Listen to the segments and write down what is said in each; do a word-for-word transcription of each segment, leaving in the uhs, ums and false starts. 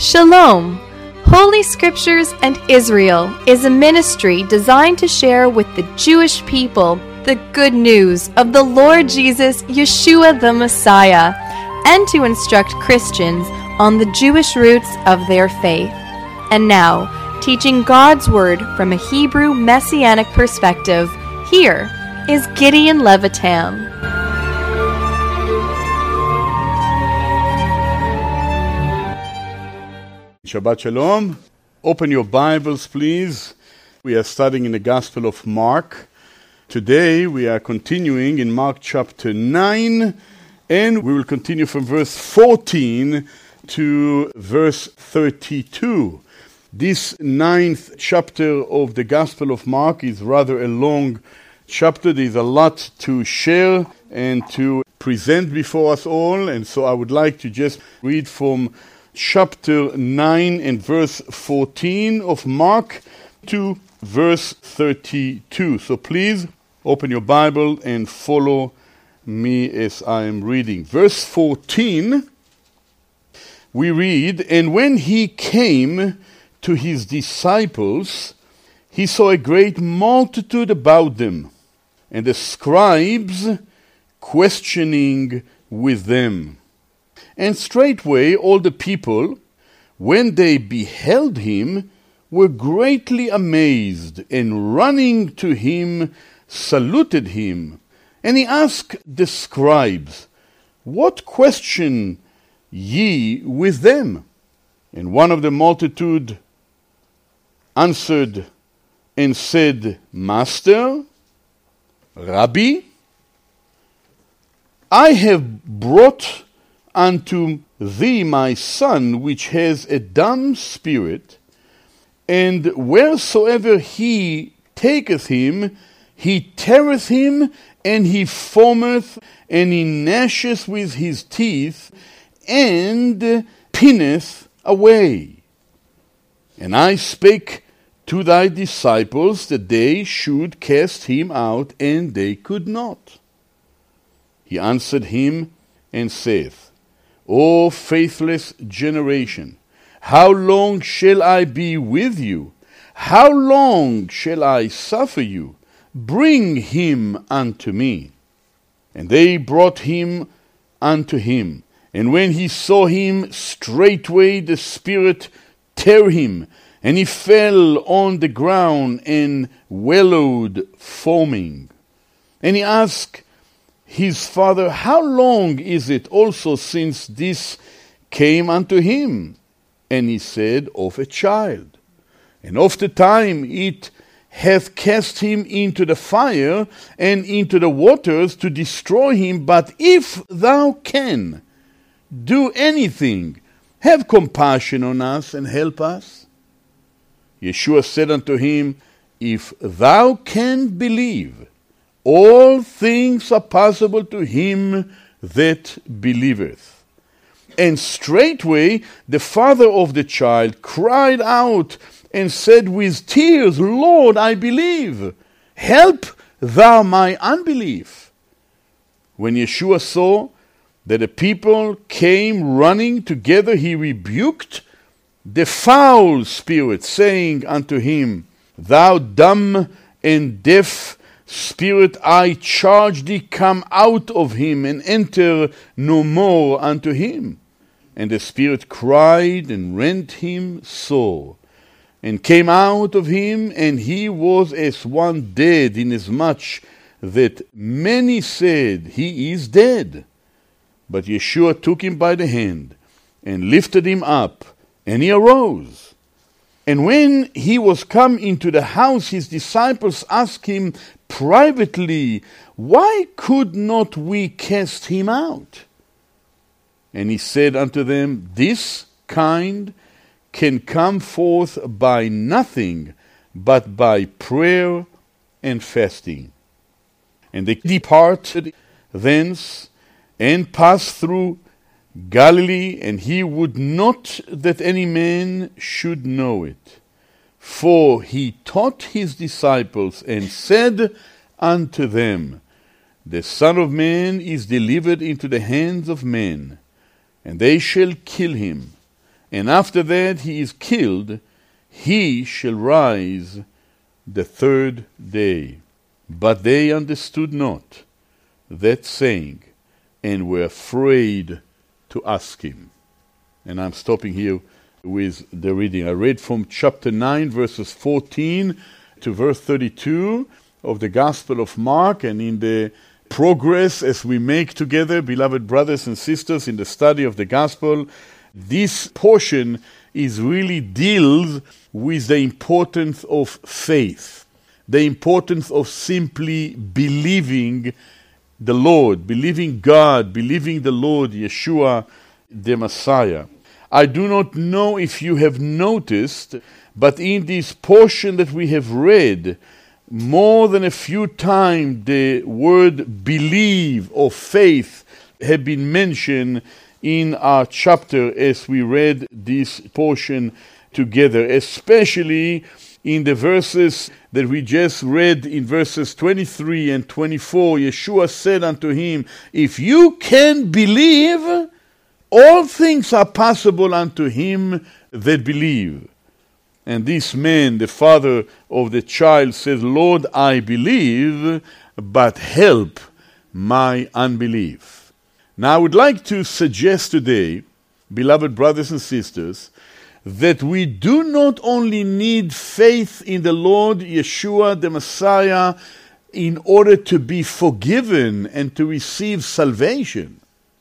Shalom! Holy Scriptures and Israel is a ministry designed to share with the Jewish people the good news of the Lord Jesus, Yeshua the Messiah, and to instruct Christians on the Jewish roots of their faith. And now, teaching God's Word from a Hebrew Messianic perspective, here is Gideon Levitam. Shabbat Shalom. Open your Bibles, please. We are studying in the Gospel of Mark. Today we are continuing in Mark chapter nine, and we will continue from verse fourteen to verse thirty-two. This ninth chapter of the Gospel of Mark is rather a long chapter. There is a lot to share and to present before us all, and so I would like to just read from chapter nine and verse fourteen of Mark to verse thirty-two. So please open your Bible and follow me as I am reading. Verse fourteen, we read, "And when he came to his disciples, he saw a great multitude about them, and the scribes questioning with them. And straightway all the people, when they beheld him, were greatly amazed, and running to him, saluted him. And he asked the scribes, What question ye with them? And one of the multitude answered and said, Master, Rabbi, I have brought unto thee my son, which has a dumb spirit, and wheresoever he taketh him, he teareth him, and he foameth, and he gnasheth with his teeth, and pinneth away. And I spake to thy disciples that they should cast him out, and they could not. He answered him and saith, O faithless generation, how long shall I be with you? How long shall I suffer you? Bring him unto me. And they brought him unto him. And when he saw him, straightway the spirit tear him, and he fell on the ground and wallowed, foaming. And he asked his father, How long is it also since this came unto him? And he said, Of a child. And of the time it hath cast him into the fire and into the waters to destroy him. But if thou can do anything, have compassion on us and help us. Yeshua said unto him, If thou can believe, all things are possible to him that believeth. And straightway the father of the child cried out and said with tears, Lord, I believe. Help thou my unbelief. When Yeshua saw that the people came running together, he rebuked the foul spirit, saying unto him, Thou dumb and deaf spirit, I charge thee, come out of him, and enter no more unto him. And the spirit cried and rent him sore, and came out of him, and he was as one dead, inasmuch that many said, He is dead. But Yeshua took him by the hand, and lifted him up, and he arose. And when he was come into the house, his disciples asked him privately, Why could not we cast him out? And he said unto them, This kind can come forth by nothing but by prayer and fasting. And they departed thence and passed through Galilee, and he would not that any man should know it. For he taught his disciples and said unto them, The Son of Man is delivered into the hands of men, and they shall kill him, and after that he is killed, he shall rise the third day. But they understood not that saying, and were afraid to ask him. And I'm stopping here with the reading. I read from chapter nine, verses fourteen to verse thirty-two of the Gospel of Mark, and in the progress as we make together, beloved brothers and sisters, in the study of the Gospel, this portion is really deals with the importance of faith, the importance of simply believing the Lord, believing God, believing the Lord, Yeshua, the Messiah. I do not know if you have noticed, but in this portion that we have read, more than a few times the word believe or faith have been mentioned in our chapter as we read this portion together, especially in the verses that we just read in verses twenty-three and twenty-four. Yeshua said unto him, if you can believe, all things are possible unto him that believe. And this man, the father of the child, says, Lord, I believe, but help my unbelief. Now I would like to suggest today, beloved brothers and sisters, that we do not only need faith in the Lord Yeshua, the Messiah, in order to be forgiven and to receive salvation,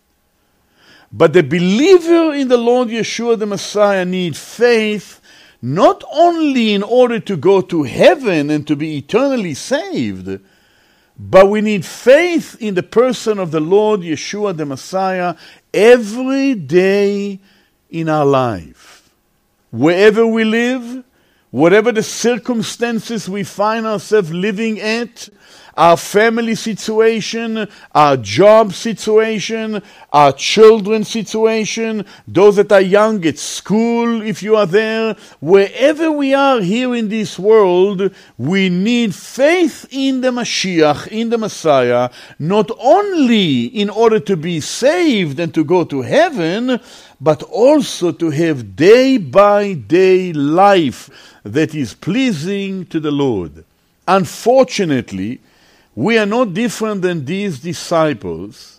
but the believer in the Lord Yeshua, the Messiah, needs faith not only in order to go to heaven and to be eternally saved, but we need faith in the person of the Lord Yeshua, the Messiah, every day in our life. Wherever we live, whatever the circumstances we find ourselves living at, our family situation, our job situation, our children's situation, those that are young at school, if you are there, wherever we are here in this world, we need faith in the Mashiach, in the Messiah, not only in order to be saved and to go to heaven, but also to have day-by-day life that is pleasing to the Lord. Unfortunately, we are not different than these disciples,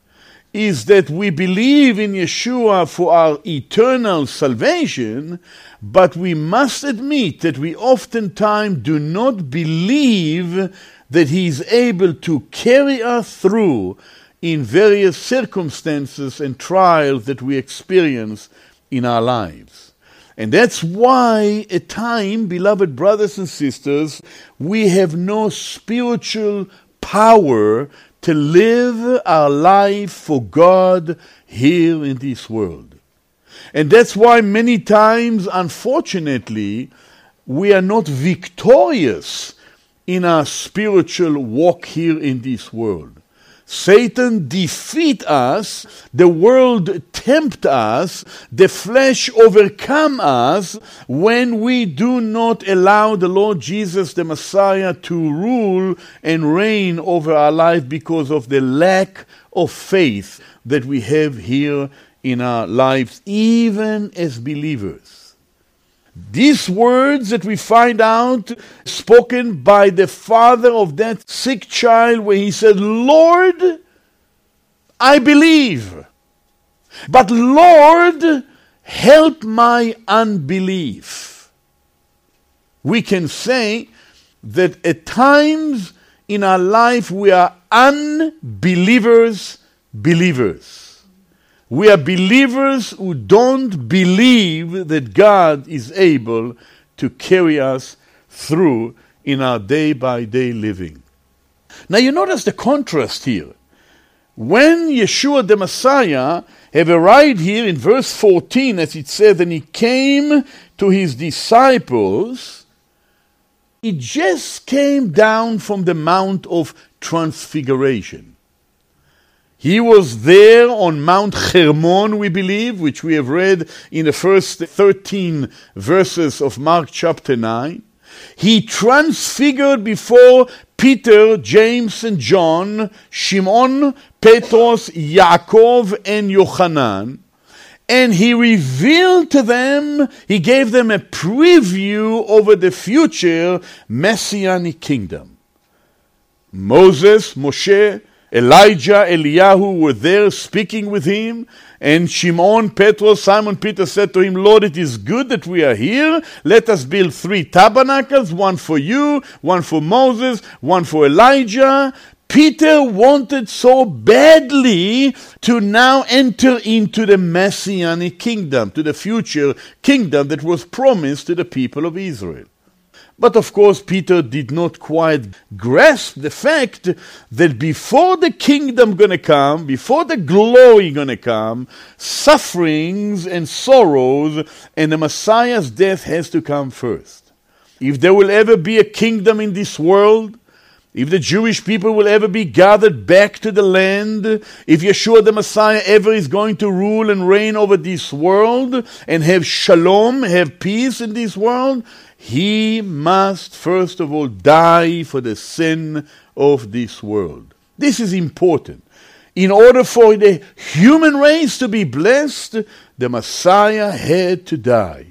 is that we believe in Yeshua for our eternal salvation, but we must admit that we oftentimes do not believe that He is able to carry us through in various circumstances and trials that we experience in our lives. And that's why at times, beloved brothers and sisters, we have no spiritual power to live our life for God here in this world. And that's why many times, unfortunately, we are not victorious in our spiritual walk here in this world. Satan defeat us, the world tempt us, the flesh overcome us when we do not allow the Lord Jesus the Messiah to rule and reign over our life because of the lack of faith that we have here in our lives, even as believers. These words that we find out spoken by the father of that sick child, where he said, Lord, I believe, but Lord, help my unbelief. We can say that at times in our life we are unbelievers, believers. We are believers who don't believe that God is able to carry us through in our day-by-day living. Now you notice the contrast here. When Yeshua the Messiah have arrived here in verse fourteen, as it says, and he came to his disciples, he just came down from the Mount of Transfiguration. He was there on Mount Hermon, we believe, which we have read in the first thirteen verses of Mark chapter nine. He transfigured before Peter, James, and John, Shimon, Petros, Yaakov, and Yochanan. And he revealed to them, he gave them a preview over the future messianic kingdom. Moses, Moshe, Elijah, Eliyahu were there speaking with him, and Shimon, Petros, Simon Peter said to him, Lord, it is good that we are here. Let us build three tabernacles, one for you, one for Moses, one for Elijah. Peter wanted so badly to now enter into the messianic kingdom, to the future kingdom that was promised to the people of Israel. But of course, Peter did not quite grasp the fact that before the kingdom going to come, before the glory going to come, sufferings and sorrows and the Messiah's death has to come first. If there will ever be a kingdom in this world, if the Jewish people will ever be gathered back to the land, if Yeshua the Messiah ever is going to rule and reign over this world and have shalom, have peace in this world, he must first of all die for the sin of this world. This is important. In order for the human race to be blessed, the Messiah had to die.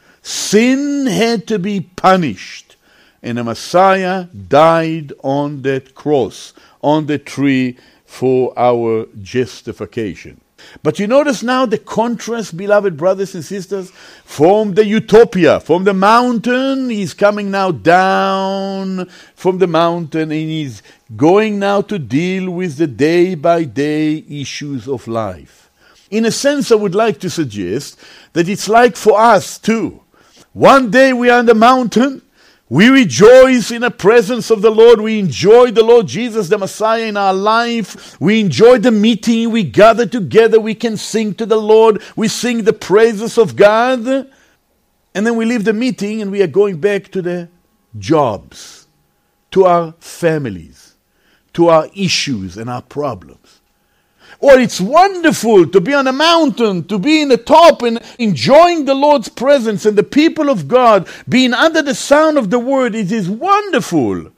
Sin had to be punished. And the Messiah died on that cross, on the tree, for our justification. But you notice now the contrast, beloved brothers and sisters, from the utopia, from the mountain, he's coming now down from the mountain, and he's going now to deal with the day-by-day issues of life. In a sense, I would like to suggest that it's like for us too. One day we are on the mountain, we rejoice in the presence of the Lord. We enjoy the Lord Jesus, the Messiah, in our life. We enjoy the meeting. We gather together. We can sing to the Lord. We sing the praises of God. And then we leave the meeting and we are going back to the jobs, to our families, to our issues and our problems. Or it's wonderful to be on a mountain, to be in the top and enjoying the Lord's presence and the people of God, being under the sound of the word. It is wonderful.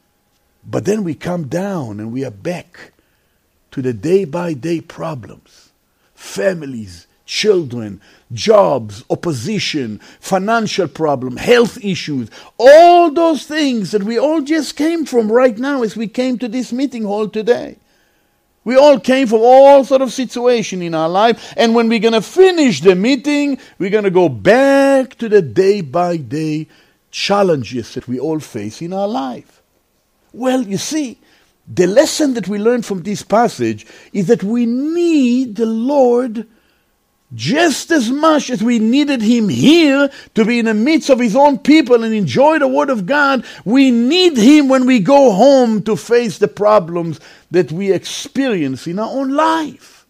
But then we come down and we are back to the day-by-day problems. Families, children, jobs, opposition, financial problem, health issues, all those things that we all just came from right now as we came to this meeting hall today. We all came from all sort of situation in our life, and when we're going to finish the meeting, we're going to go back to the day-by-day challenges that we all face in our life. Well, you see, the lesson that we learn from this passage is that we need the Lord just as much as we needed him here to be in the midst of his own people and enjoy the word of God. We need him when we go home to face the problems that we experience in our own life.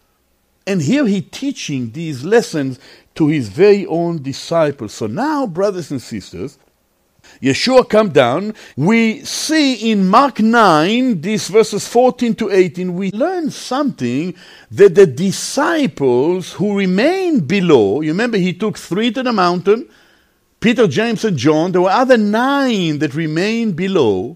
And here he's teaching these lessons to his very own disciples. So now, brothers and sisters, Yeshua come down. We see in Mark nine, these verses fourteen to eighteen, we learn something that the disciples who remain below, you remember he took three to the mountain, Peter, James, and John. There were other nine that remained below.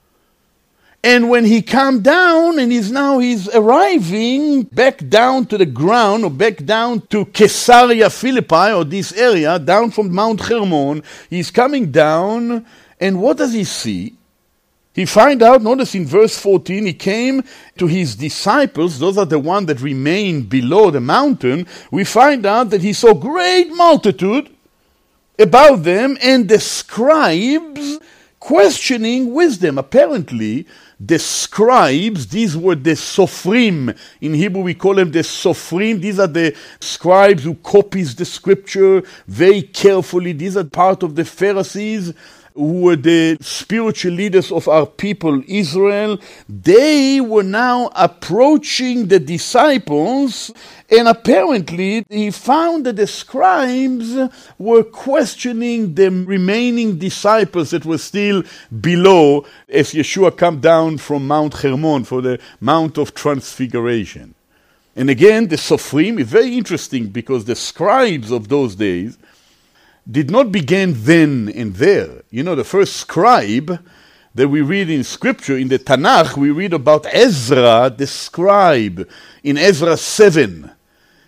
And when he came down, and he's now he's arriving back down to the ground, or back down to Caesarea Philippi, or this area, down from Mount Hermon, he's coming down, and what does he see? He find out, notice in verse fourteen, he came to his disciples, those are the ones that remain below the mountain. We find out that he saw great multitude about them, and the scribes questioning wisdom. Apparently, the scribes, these were the sofrim. In Hebrew we call them the sofrim. These are the scribes who copies the scripture very carefully. These are part of the Pharisees, who were the spiritual leaders of our people Israel. They were now approaching the disciples, and apparently he found that the scribes were questioning the remaining disciples that were still below as Yeshua come down from Mount Hermon for the Mount of Transfiguration. And again, the Sofrim is very interesting because the scribes of those days did not begin then and there. You know, the first scribe that we read in Scripture, in the Tanakh, we read about Ezra, the scribe, in Ezra seven.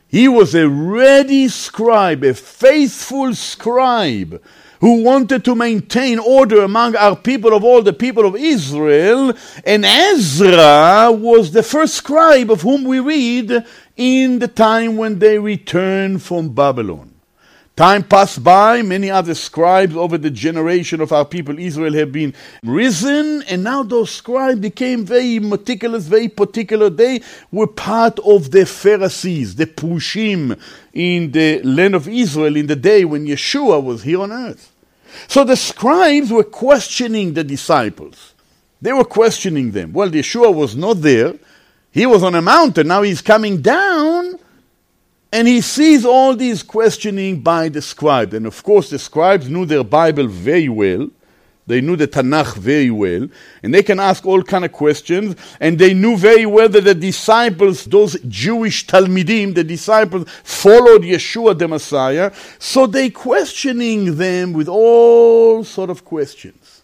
He was a ready scribe, a faithful scribe, who wanted to maintain order among our people of all the people of Israel. And Ezra was the first scribe of whom we read in the time when they returned from Babylon. Time passed by, many other scribes over the generation of our people Israel have been risen, and now those scribes became very meticulous, very particular. They were part of the Pharisees, the Prushim in the land of Israel in the day when Yeshua was here on earth. So the scribes were questioning the disciples. They were questioning them. Well, Yeshua was not there. He was on a mountain. Now he's coming down. And he sees all these questioning by the scribes. And of course, the scribes knew their Bible very well. They knew the Tanakh very well. And they can ask all kind of questions. And they knew very well that the disciples, those Jewish Talmidim, the disciples, followed Yeshua the Messiah. So they questioning them with all sort of questions.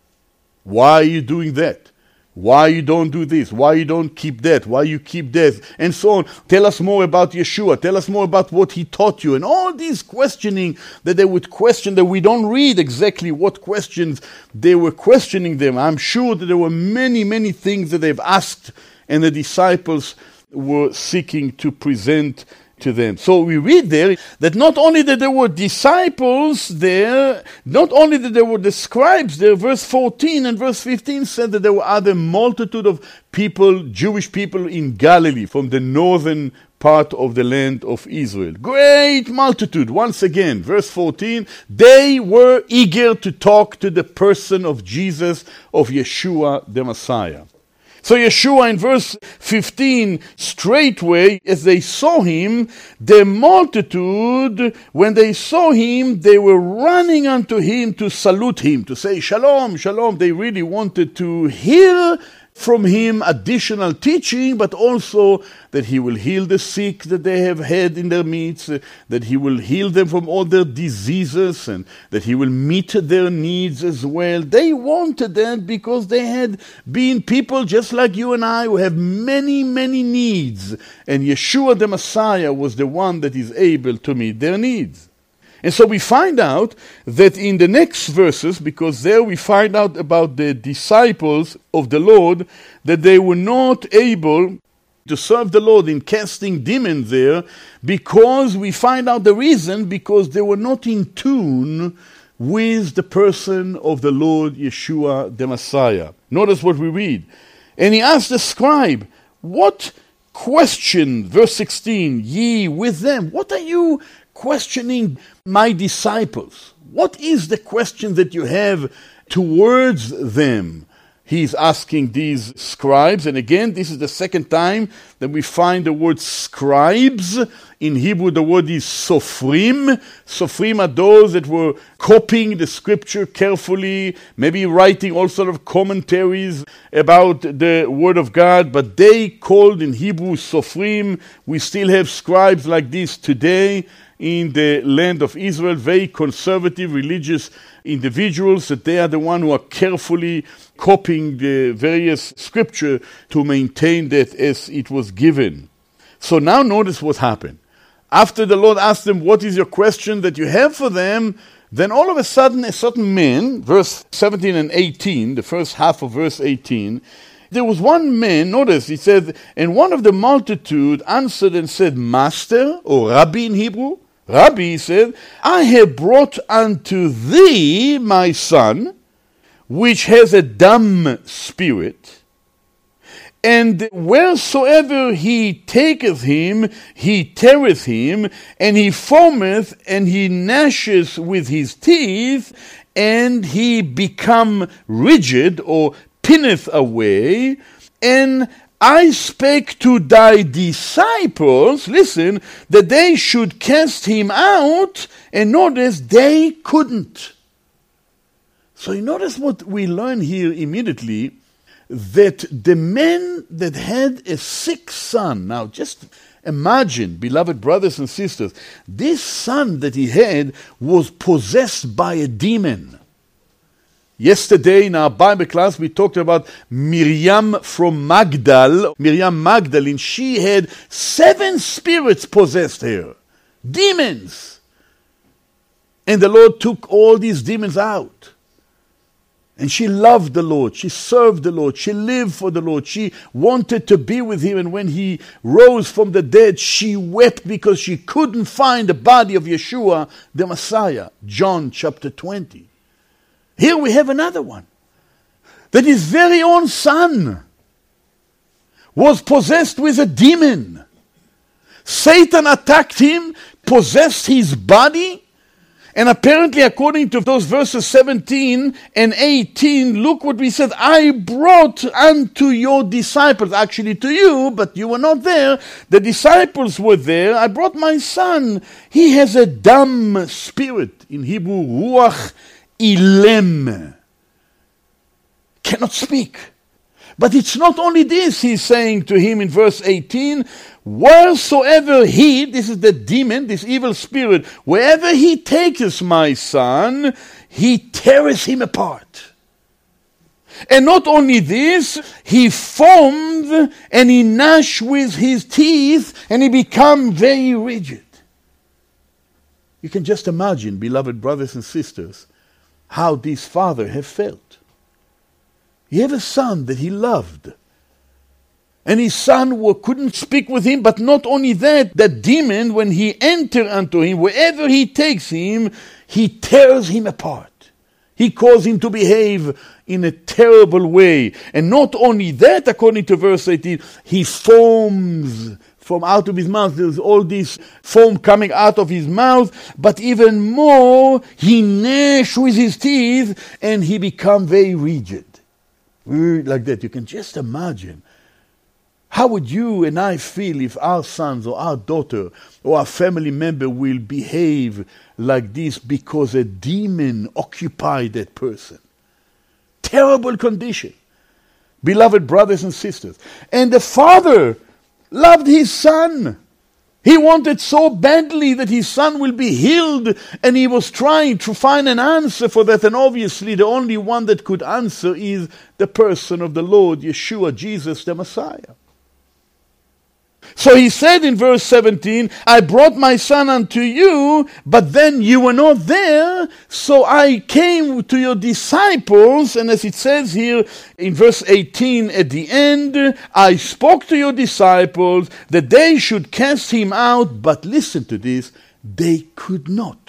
Why are you doing that? Why you don't do this? Why you don't keep that? Why you keep that? And so on. Tell us more about Yeshua. Tell us more about what he taught you. And all these questioning that they would question, that we don't read exactly what questions they were questioning them. I'm sure that there were many, many things that they've asked and the disciples were seeking to present to them. So we read there that not only that there were disciples there, not only that there were the scribes there, verse fourteen and verse fifteen said that there were other multitude of people, Jewish people in Galilee, from the northern part of the land of Israel. Great multitude. Once again, verse fourteen, they were eager to talk to the person of Jesus, of Yeshua the Messiah. So Yeshua in verse fifteen, straightway, as they saw him, the multitude, when they saw him, they were running unto him to salute him, to say, Shalom, Shalom. They really wanted to hear from him additional teaching, but also that he will heal the sick that they have had in their midst, uh, that he will heal them from all their diseases, and that he will meet their needs as well. They wanted that because they had been people just like you and I who have many, many needs. And Yeshua the Messiah was the one that is able to meet their needs. And so we find out that in the next verses, because there we find out about the disciples of the Lord, that they were not able to serve the Lord in casting demons there, because we find out the reason, because they were not in tune with the person of the Lord Yeshua the Messiah. Notice what we read. And he asked the scribe, what question, verse sixteen, ye with them? What are you questioning my disciples? What is the question that you have towards them? He's asking these scribes, and again, this is the second time that we find the word scribes. In Hebrew, the word is sofrim. Sofrim are those that were copying the scripture carefully, maybe writing all sort of commentaries about the word of God, but they called in Hebrew sofrim. We still have scribes like this today in the land of Israel, very conservative religious individuals, that they are the one who are carefully copying the various scripture to maintain that as it was given. So now notice what happened. After the Lord asked them, what is your question that you have for them? Then all of a sudden a certain man, verse seventeen and eighteen, the first half of verse eighteen, there was one man, notice, he said, and one of the multitude answered and said, Master, or Rabbi in Hebrew, Rabbi, he said, I have brought unto thee my son, which has a dumb spirit, and wheresoever he taketh him, he teareth him, and he foameth, and he gnasheth with his teeth, and he become rigid, or pinneth away, and I spake to thy disciples, listen, that they should cast him out, and notice they couldn't. So you notice what we learn here immediately, that the man that had a sick son, now just imagine, beloved brothers and sisters, this son that he had was possessed by a demon. Yesterday in our Bible class we talked about Miriam from Magdal. Miriam Magdalene, she had seven spirits possessed her. Demons. And the Lord took all these demons out. And she loved the Lord. She served the Lord. She lived for the Lord. She wanted to be with Him. And when He rose from the dead, she wept because she couldn't find the body of Yeshua, the Messiah. John chapter twenty. Here we have another one. That His very own son was possessed with a demon. Satan attacked him, possessed his body. And apparently, according to those verses seventeen and eighteen, look what we said. I brought unto your disciples, actually to you, but you were not there. The disciples were there. I brought my son. He has a dumb spirit. In Hebrew, ruach ilem. Cannot speak. But it's not only this, he's saying to him in verse eighteen, wheresoever he, this is the demon, this evil spirit, wherever he takes my son, he tears him apart. And not only this, he foamed and he gnashed with his teeth and he became very rigid. You can just imagine, beloved brothers and sisters, how this father have felt. He had a son that he loved. And his son couldn't speak with him, but not only that, the demon, when he enters unto him, wherever he takes him, he tears him apart. He causes him to behave in a terrible way. And not only that, according to verse eighteen, he foams from out of his mouth. There's all this foam coming out of his mouth, but even more, he gnashes with his teeth and he becomes very rigid. Like that. You can just imagine. How would you and I feel if our sons or our daughter or our family member will behave like this because a demon occupied that person? Terrible condition. Beloved brothers and sisters. And the father loved his son. He wanted so badly that his son will be healed, and he was trying to find an answer for that. And obviously the only one that could answer is the person of the Lord, Yeshua, Jesus, the Messiah. So he said in verse seventeen, I brought my son unto you, but then you were not there, so I came to your disciples, and as it says here in verse eighteen at the end, I spoke to your disciples that they should cast him out, but listen to this, they could not.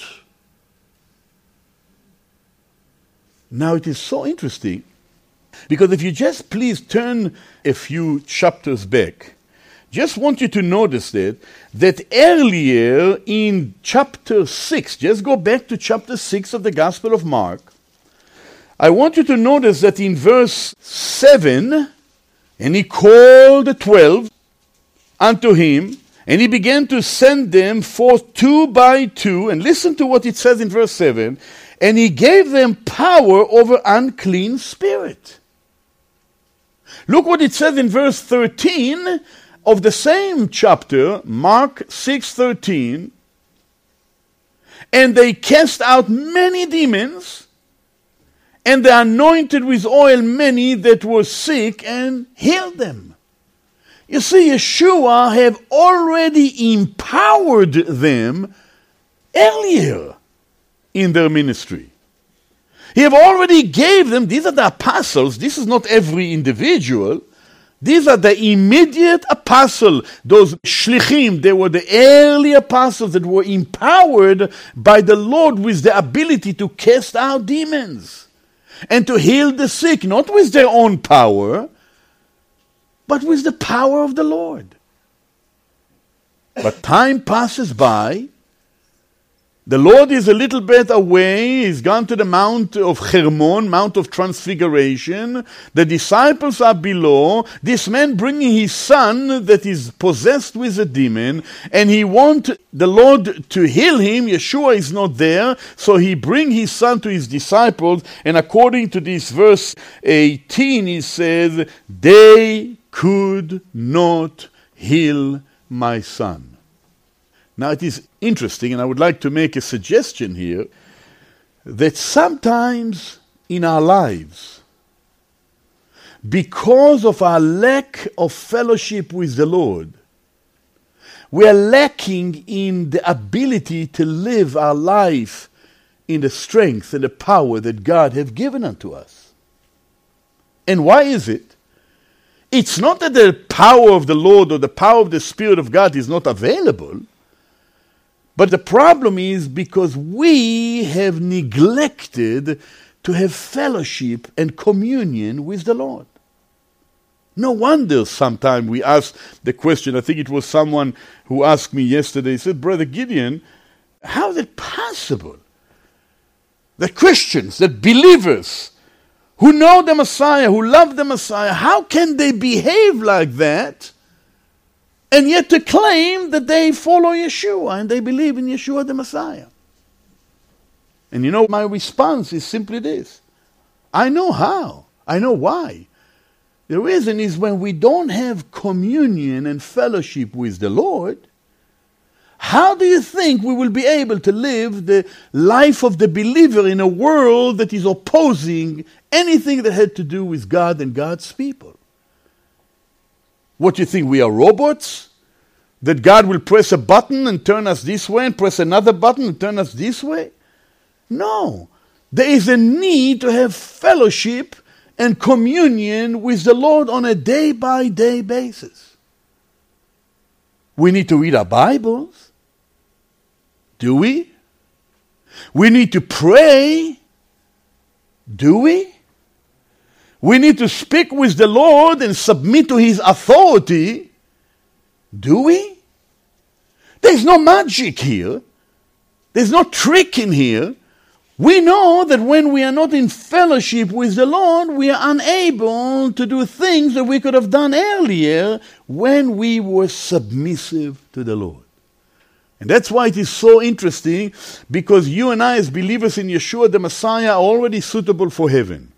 Now it is so interesting, because if you just please turn a few chapters back, just want you to notice that, that earlier in chapter six, just go back to chapter six of the Gospel of Mark, I want you to notice that in verse seven, and he called the twelve unto him, and he began to send them forth two by two, and listen to what it says in verse seven, and he gave them power over unclean spirit. Look what it says in verse thirteen, of the same chapter, Mark six thirteen, and they cast out many demons, and they anointed with oil many that were sick, and healed them. You see, Yeshua have already empowered them earlier in their ministry. He have already gave them, these are the apostles, this is not every individual, these are the immediate apostles, those shlichim. They were the early apostles that were empowered by the Lord with the ability to cast out demons and to heal the sick, not with their own power, but with the power of the Lord. But time passes by. The Lord is a little bit away. He's gone to the Mount of Hermon, Mount of Transfiguration. The disciples are below. This man bringing his son that is possessed with a demon, and he wants the Lord to heal him. Yeshua is not there, so he brings his son to his disciples, and according to this verse eighteen, he says, they could not heal my son. Now it is interesting, and I would like to make a suggestion here, that sometimes in our lives, because of our lack of fellowship with the Lord, we are lacking in the ability to live our life in the strength and the power that God has given unto us. And why is it? It's not that the power of the Lord or the power of the Spirit of God is not available, but the problem is because we have neglected to have fellowship and communion with the Lord. No wonder sometimes we ask the question, I think it was someone who asked me yesterday, he said, Brother Gideon, how is it possible that Christians, that believers, who know the Messiah, who love the Messiah, how can they behave like that and yet to claim that they follow Yeshua and they believe in Yeshua the Messiah? And you know, my response is simply this. I know how. I know why. The reason is when we don't have communion and fellowship with the Lord, how do you think we will be able to live the life of the believer in a world that is opposing anything that had to do with God and God's people? What do you think, we are robots? That God will press a button and turn us this way and press another button and turn us this way? No. There is a need to have fellowship and communion with the Lord on a day-by-day basis. We need to read our Bibles. Do we? We need to pray. Do we? We need to speak with the Lord and submit to His authority. Do we? There's no magic here. There's no trick in here. We know that when we are not in fellowship with the Lord, we are unable to do things that we could have done earlier when we were submissive to the Lord. And that's why it is so interesting, because you and I as believers in Yeshua the Messiah are already suitable for heaven.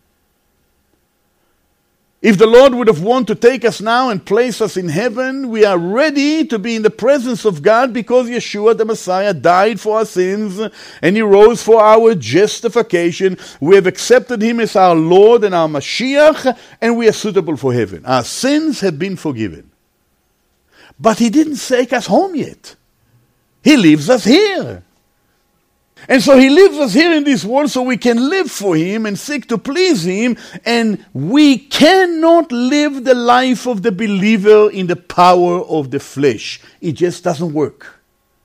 If the Lord would have wanted to take us now and place us in heaven, we are ready to be in the presence of God because Yeshua the Messiah died for our sins and He rose for our justification. We have accepted Him as our Lord and our Mashiach, and we are suitable for heaven. Our sins have been forgiven. But He didn't take us home yet. He leaves us here. And so He leaves us here in this world so we can live for Him and seek to please Him. And we cannot live the life of the believer in the power of the flesh. It just doesn't work.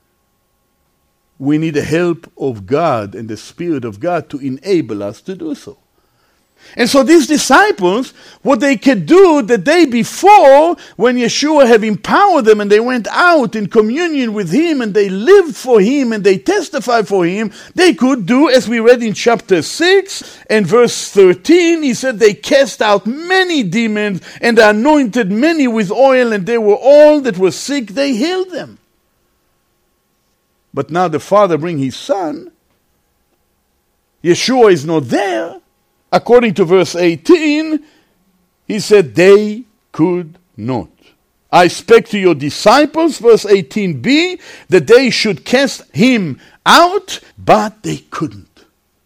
We need the help of God and the Spirit of God to enable us to do so. And so these disciples, what they could do the day before, when Yeshua had empowered them and they went out in communion with Him and they lived for Him and they testified for Him, they could do, as we read in chapter six and verse thirteen, He said they cast out many demons and anointed many with oil, and they were all that were sick, they healed them. But now the Father bring His Son. Yeshua is not there. According to verse eighteen, He said they could not. I spake to your disciples, verse eighteen b, that they should cast Him out, but they couldn't.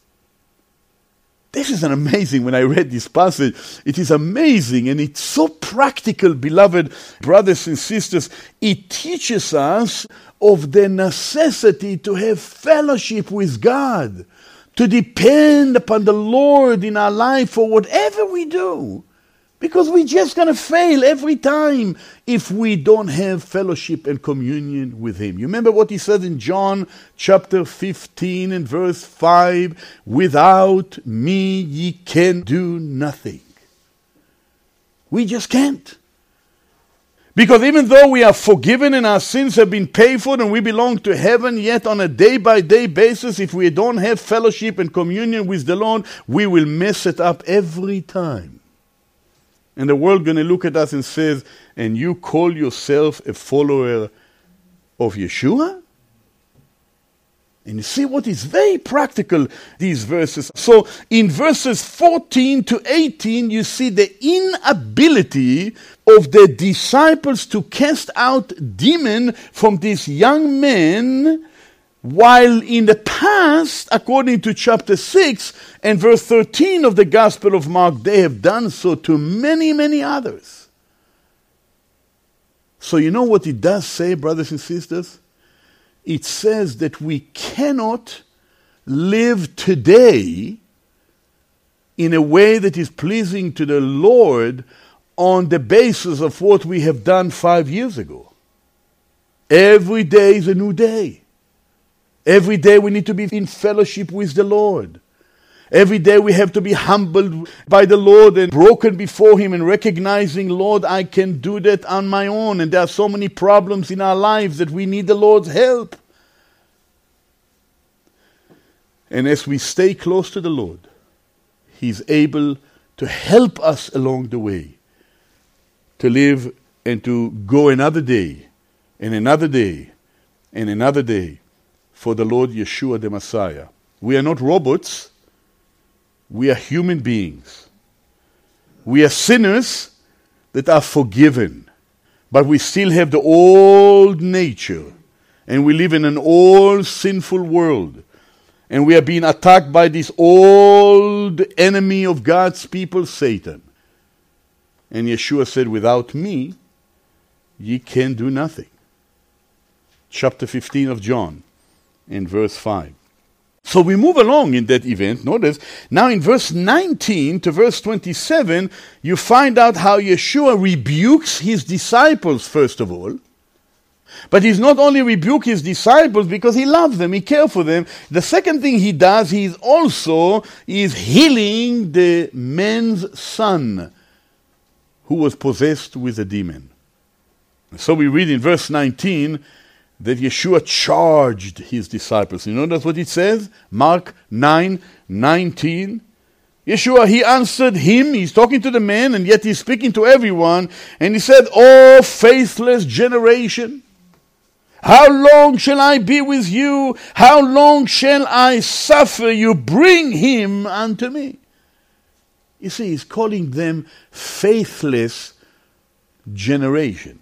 This is an amazing, when I read this passage, it is amazing and it's so practical, beloved brothers and sisters. It teaches us of the necessity to have fellowship with God, to depend upon the Lord in our life for whatever we do. Because we're just going to fail every time if we don't have fellowship and communion with Him. You remember what He said in John chapter fifteen and verse five, without me ye can do nothing. We just can't. Because even though we are forgiven and our sins have been paid for and we belong to heaven, yet on a day-by-day basis, if we don't have fellowship and communion with the Lord, we will mess it up every time. And the world going to look at us and says, and you call yourself a follower of Yeshua? And you see what is very practical, these verses. So in verses fourteen to eighteen, you see the inability of the disciples to cast out demon from this young man While in the past, according to chapter six and verse thirteen of the Gospel of Mark, they have done so to many, many others. So you know what it does say, brothers and sisters? It says that we cannot live today in a way that is pleasing to the Lord on the basis of what we have done five years ago. Every day is a new day. Every day we need to be in fellowship with the Lord. Every day we have to be humbled by the Lord and broken before Him and recognizing, Lord, I can do that on my own. And there are so many problems in our lives that we need the Lord's help. And as we stay close to the Lord, He's able to help us along the way to live and to go another day and another day and another day for the Lord Yeshua the Messiah. We are not robots. We are human beings. We are sinners that are forgiven. But we still have the old nature. And we live in an old sinful world. And we are being attacked by this old enemy of God's people, Satan. And Yeshua said, without me, ye can do nothing. Chapter fifteen of John, in verse five. So we move along in that event. Notice, now in verse nineteen to verse twenty-seven, you find out how Yeshua rebukes his disciples, first of all. But he's not only rebuke his disciples because he loves them, he cares for them. The second thing he does, he is also is healing the man's son who was possessed with a demon. So we read in verse nineteen that Yeshua charged his disciples. You know that's what it says? Mark nine nineteen. Yeshua, he answered him, he's talking to the man, and yet he's speaking to everyone, and he said, "O faithless generation, how long shall I be with you? How long shall I suffer you? Bring him unto me." You see, he's calling them faithless generation.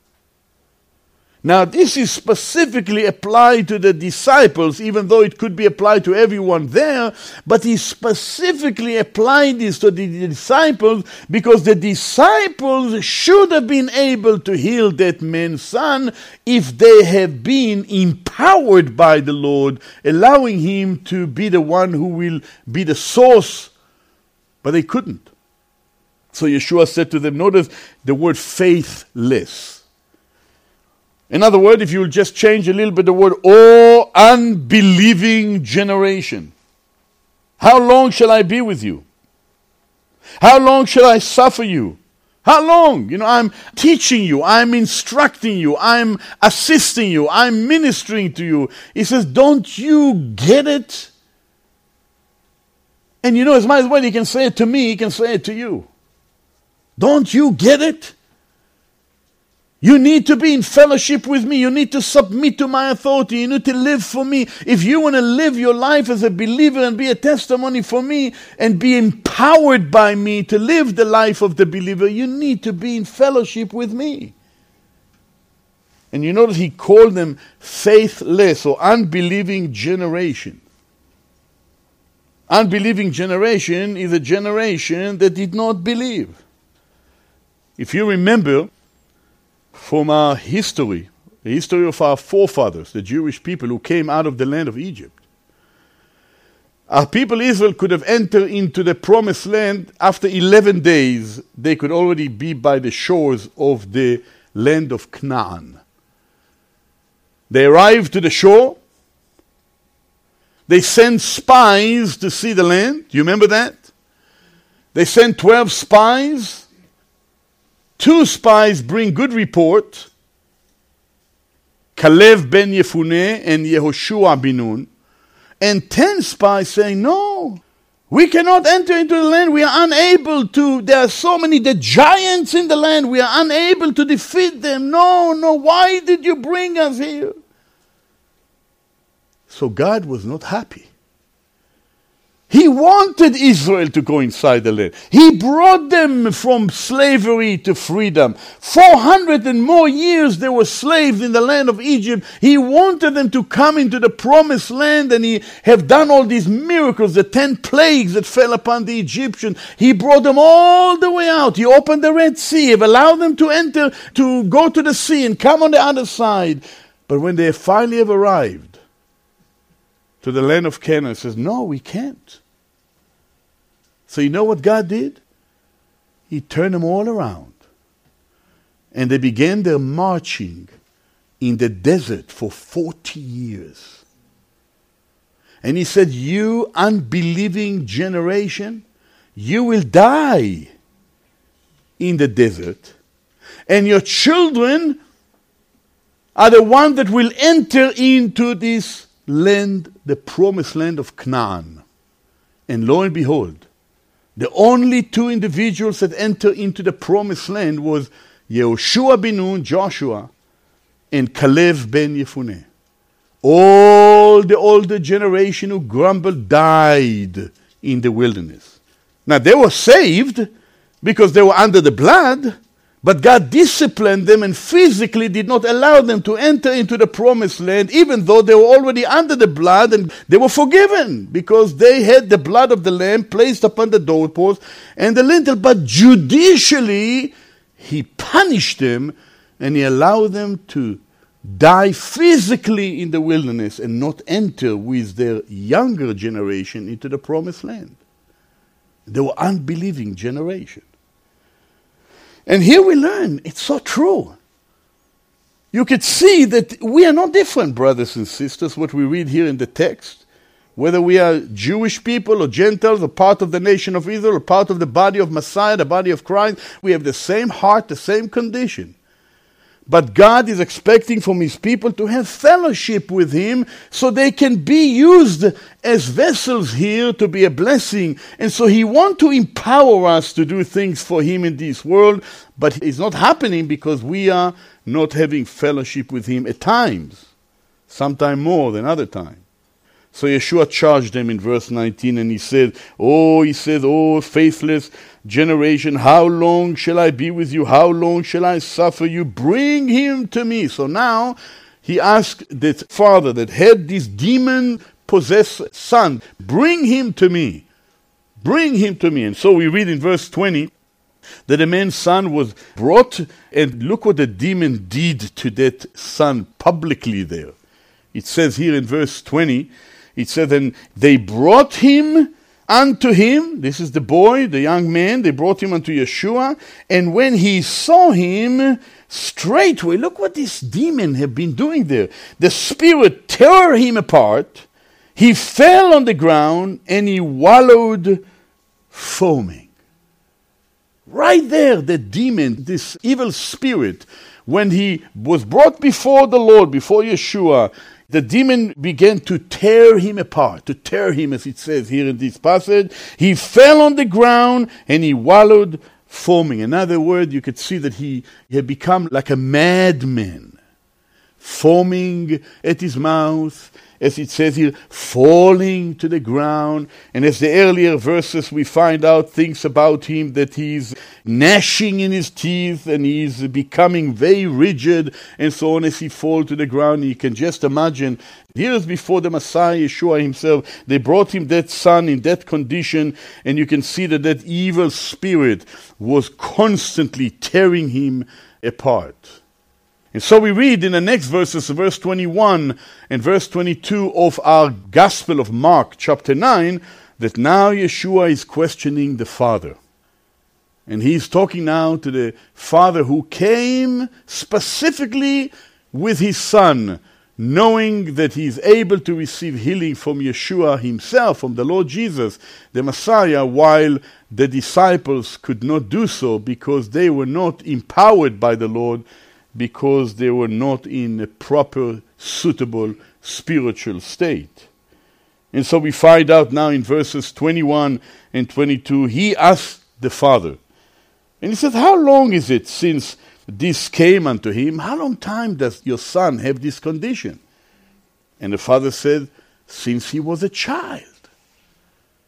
Now, this is specifically applied to the disciples, even though it could be applied to everyone there, but he specifically applied this to the disciples because the disciples should have been able to heal that man's son if they had been empowered by the Lord, allowing him to be the one who will be the source, but they couldn't. So Yeshua said to them, notice the word faithless. In other words, if you will just change a little bit the word, "O unbelieving generation, how long shall I be with you? How long shall I suffer you? How long? You know, I'm teaching you, I'm instructing you, I'm assisting you, I'm ministering to you." He says, don't you get it? And you know, as much as well he can say it to me, he can say it to you. Don't you get it? You need to be in fellowship with me. You need to submit to my authority. You need to live for me. If you want to live your life as a believer and be a testimony for me and be empowered by me to live the life of the believer, you need to be in fellowship with me. And you notice he called them faithless or unbelieving generation. Unbelieving generation is a generation that did not believe. If you remember, from our history, the history of our forefathers, the Jewish people who came out of the land of Egypt. Our people Israel could have entered into the promised land after eleven days. They could already be by the shores of the land of Canaan. They arrived to the shore. They sent spies to see the land. Do you remember that? They sent twelve spies. Two spies bring good report, Caleb ben Yefuneh and Yehoshua bin Nun, and ten spies saying, no, we cannot enter into the land, we are unable to, there are so many, the giants in the land, we are unable to defeat them, no, no, why did you bring us here? So God was not happy. He wanted Israel to go inside the land. He brought them from slavery to freedom. four hundred and more years they were slaves in the land of Egypt. He wanted them to come into the promised land, and he have done all these miracles, the ten plagues that fell upon the Egyptians. He brought them all the way out. He opened the Red Sea, have allowed them to enter, to go to the sea and come on the other side. But when they finally have arrived to the land of Canaan, says, no, we can't. So you know what God did? He turned them all around. And they began their marching in the desert for forty years. And he said, you unbelieving generation, you will die in the desert, and your children are the ones that will enter into this land, the promised land of Canaan. And lo and behold, the only two individuals that enter into the promised land was Yehoshua ben Nun, Joshua, and Caleb ben Yefuneh. All the older generation who grumbled died in the wilderness. Now they were saved because they were under the blood, but God disciplined them and physically did not allow them to enter into the promised land, even though they were already under the blood, and they were forgiven because they had the blood of the lamb placed upon the doorpost and the lintel. But judicially, he punished them and he allowed them to die physically in the wilderness and not enter with their younger generation into the promised land. They were unbelieving generation. And here we learn, it's so true. You could see that we are not different, brothers and sisters, what we read here in the text. Whether we are Jewish people or Gentiles or part of the nation of Israel or part of the body of Messiah, the body of Christ, we have the same heart, the same condition. But God is expecting from His people to have fellowship with Him so they can be used as vessels here to be a blessing. And so He wants to empower us to do things for Him in this world, but it's not happening because we are not having fellowship with Him at times, sometimes more than other times. So Yeshua charged them in verse nineteen, and he said, Oh, he said, oh, faithless generation, how long shall I be with you? How long shall I suffer you? Bring him to me. So now he asked that father that had this demon-possessed son, bring him to me. Bring him to me. And so we read in verse twenty that the man's son was brought, and look what the demon did to that son publicly there. It says here in verse twenty, it said, and they brought him unto him, this is the boy, the young man, they brought him unto Yeshua, and when he saw him, straightway, look what this demon have been doing there. The spirit tore him apart, he fell on the ground, and he wallowed foaming. Right there, the demon, this evil spirit, when he was brought before the Lord, before Yeshua, the demon began to tear him apart, to tear him, as it says here in this passage. He fell on the ground and he wallowed foaming. In other words, you could see that he had become like a madman, foaming at his mouth, as it says here, falling to the ground. And as the earlier verses, we find out things about him, that he's gnashing in his teeth and he's becoming very rigid and so on as he falls to the ground. You can just imagine, years before the Messiah, Yeshua himself, they brought him that son in that condition, and you can see that that evil spirit was constantly tearing him apart. And so we read in the next verses, verse twenty-one and verse twenty-two of our Gospel of Mark, chapter nine, that now Yeshua is questioning the Father. And he's talking now to the Father who came specifically with his Son, knowing that he is able to receive healing from Yeshua himself, from the Lord Jesus, the Messiah, while the disciples could not do so because they were not empowered by the Lord, because they were not in a proper, suitable spiritual state. And so we find out now in verses twenty-one and twenty-two, he asked the Father, and he said, how long is it since this came unto him? How long time does your son have this condition? And the Father said, since he was a child.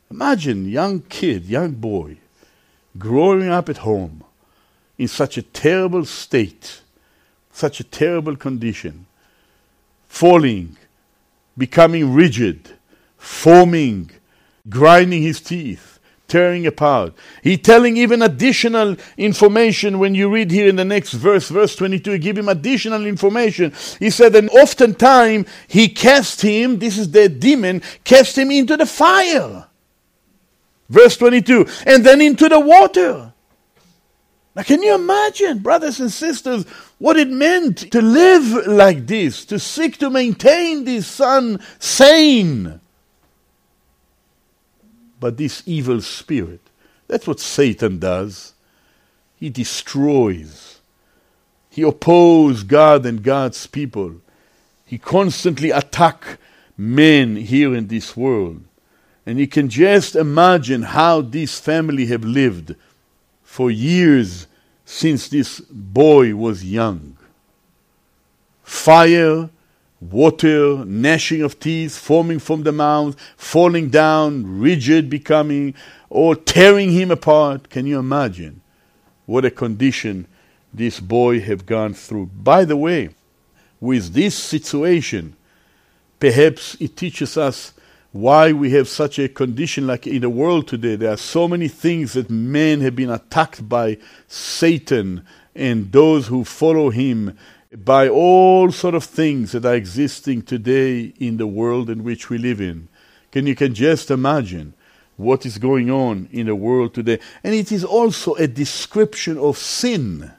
Imagine young kid, young boy, growing up at home in such a terrible state, such a terrible condition, falling, becoming rigid, foaming, grinding his teeth, tearing apart. He's telling even additional information when you read here in the next verse, verse twenty-two, he give him additional information. He said, and oftentimes he cast him, this is the demon, cast him into the fire. Verse twenty-two, and then into the water. Now can you imagine, brothers and sisters, what it meant to live like this, to seek to maintain this son sane? But this evil spirit, that's what Satan does. He destroys. He opposes God and God's people. He constantly attacks men here in this world. And you can just imagine how this family have lived for years since this boy was young. Fire, water, gnashing of teeth, foaming from the mouth, falling down, rigid becoming, or tearing him apart. Can you imagine what a condition this boy have gone through? By the way, with this situation, perhaps it teaches us why we have such a condition like in the world today. There are so many things that men have been attacked by Satan and those who follow him, by all sort of things that are existing today in the world in which we live in. Can you can just imagine what is going on in the world today? And it is also a description of sin,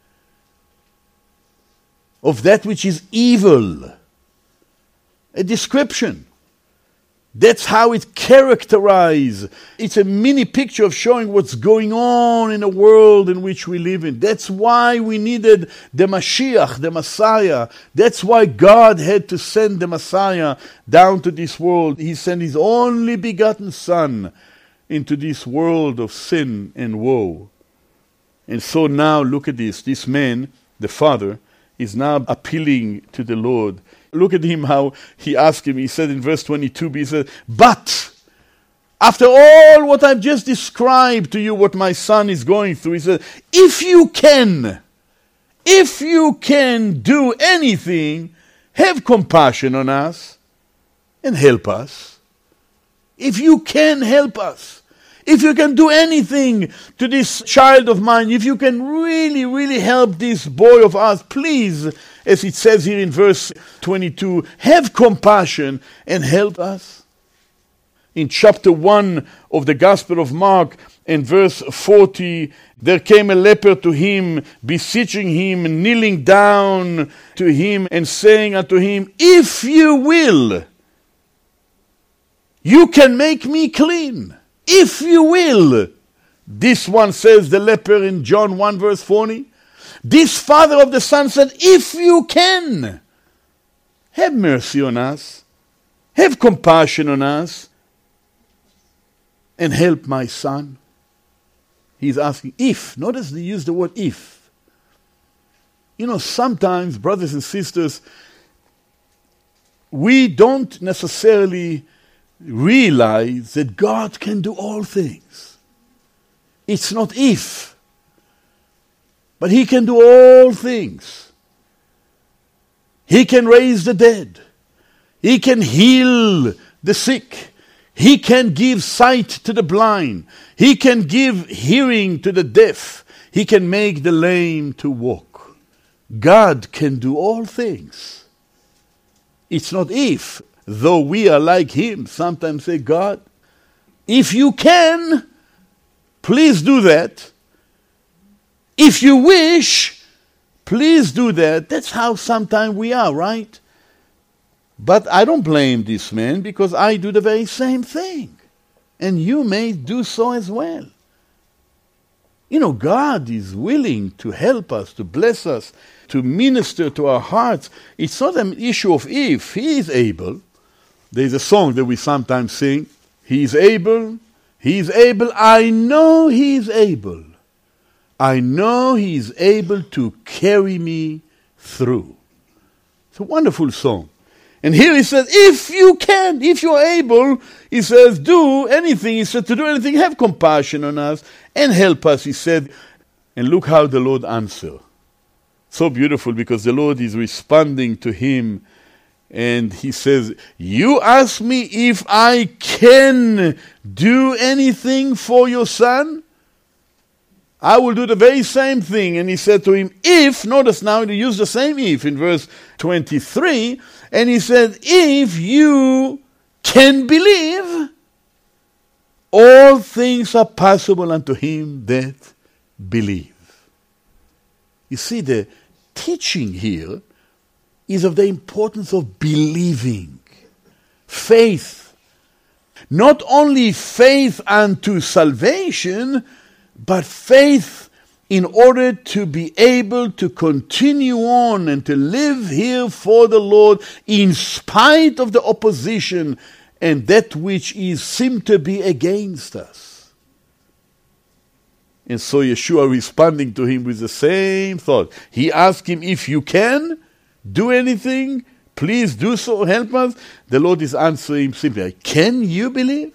of that which is evil. A description. That's how it characterizes. It's a mini picture of showing what's going on in the world in which we live in. That's why we needed the Mashiach, the Messiah. That's why God had to send the Messiah down to this world. He sent His only begotten Son into this world of sin and woe. And so now look at this. This man, the father, is now appealing to the Lord. Look at him, how he asked him. He said in verse twenty-two, he said, but after all what I've just described to you, what my son is going through, he said, if you can, if you can do anything, have compassion on us and help us. If you can help us, if you can do anything to this child of mine, if you can really, really help this boy of ours, please, as it says here in verse twenty-two, have compassion and help us. In chapter one of the Gospel of Mark, in verse forty, there came a leper to him, beseeching him, kneeling down to him, and saying unto him, if you will, you can make me clean. If you will. This one says, the leper in John one verse forty. This father of the son said, if you can, have mercy on us, have compassion on us, and help my son. He's asking, if. Notice they use the word if. You know, sometimes, brothers and sisters, we don't necessarily realize that God can do all things. It's not if, but He can do all things. He can raise the dead. He can heal the sick. He can give sight to the blind. He can give hearing to the deaf. He can make the lame to walk. God can do all things. It's not if, though we are like Him. Sometimes say, God, if you can, please do that. If you wish, please do that. That's how sometimes we are, right? But I don't blame this man, because I do the very same thing. And you may do so as well. You know, God is willing to help us, to bless us, to minister to our hearts. It's not an issue of if. He is able. There's a song that we sometimes sing. He is able. He is able. I know He is able. I know He is able to carry me through. It's a wonderful song. And here he says, if you can, if you're able, he says, do anything. He said, to do anything, have compassion on us and help us, he said. And look how the Lord answered. So beautiful, because the Lord is responding to him. And he says, you ask me if I can do anything for your son? I will do the very same thing. And he said to him, if, notice now he used the same if in verse twenty-three, and he said, if you can believe, all things are possible unto him that believe. You see, the teaching here is of the importance of believing. Faith. Not only faith unto salvation, but faith in order to be able to continue on and to live here for the Lord in spite of the opposition and that which is seemed to be against us. And so Yeshua responding to him with the same thought. He asked him, if you can do anything, please do so, help us. The Lord is answering simply, can you believe?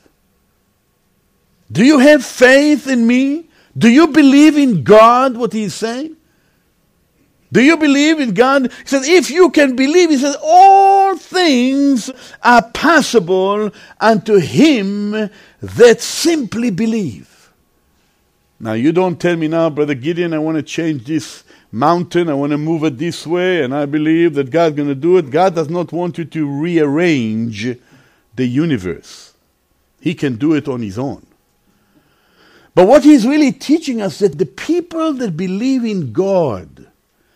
Do you have faith in me? Do you believe in God, what he is saying? Do you believe in God? He says, if you can believe, he says, all things are possible unto him that simply believe. Now, you don't tell me now, Brother Gideon, I want to change this mountain, I want to move it this way, and I believe that God's going to do it. God does not want you to rearrange the universe. He can do it on his own. But what he's really teaching us that the people that believe in God,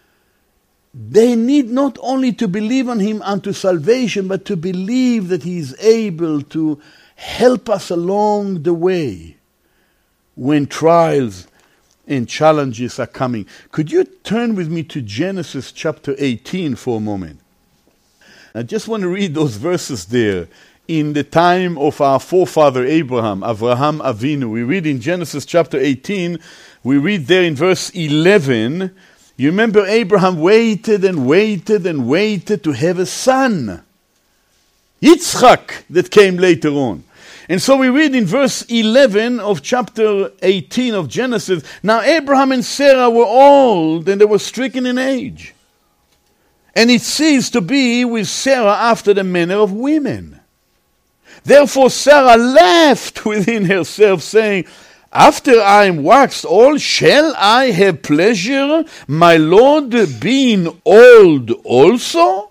they need not only to believe on him unto salvation, but to believe that he is able to help us along the way when trials and challenges are coming. Could you turn with me to Genesis chapter eighteen for a moment? I just want to read those verses there. In the time of our forefather Abraham, Avraham Avinu, we read in Genesis chapter eighteen, we read there in verse eleven, you remember Abraham waited and waited and waited to have a son. Yitzchak, that came later on. And so we read in verse eleven of chapter eighteen of Genesis, now Abraham and Sarah were old and they were stricken in age. And it ceased to be with Sarah after the manner of women. Therefore Sarah laughed within herself, saying, after I am waxed old, shall I have pleasure, my Lord being old also?